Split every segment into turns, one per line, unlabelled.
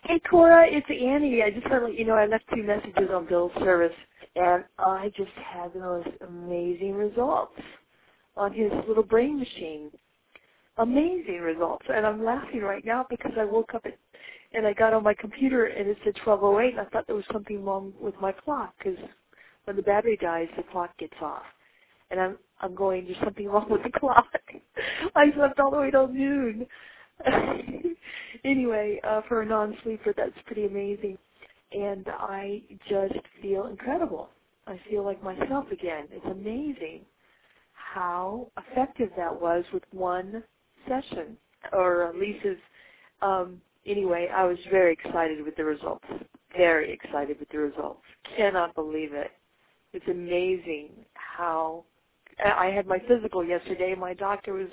Hey, Cora, it's Annie. I just want to let you know I left 2 messages on Bill's service, and I just had the most amazing results on his little brain machine. Amazing results. And I'm laughing right now because I woke up and I got on my computer and it said 12:08, and I thought there was something wrong with my clock because when the battery dies, the clock gets off. And I'm going, there's something wrong with the clock. I slept all the way till noon. Anyway, for a non-sleeper, that's pretty amazing. And I just feel incredible. I feel like myself again. It's amazing how effective that was with one session, or Lisa's. Anyway, I was very excited with the results. Very excited with the results. Cannot believe it. It's amazing how I had my physical yesterday. My doctor was,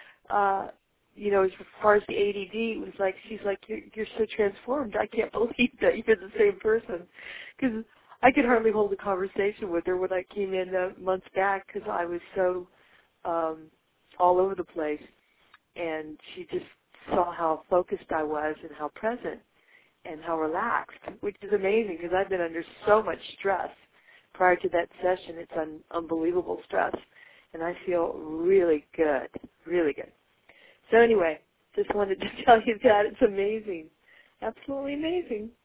as far as the ADD, it was like, she's like, you're so transformed. I can't believe that you're the same person. Because I could hardly hold a conversation with her when I came in months back because I was so all over the place. And she just saw how focused I was and how present and how relaxed, which is amazing because I've been under so much stress prior to that session. It's unbelievable stress. And I feel really good, really good. So anyway, just wanted to tell you that. It's amazing. Absolutely amazing.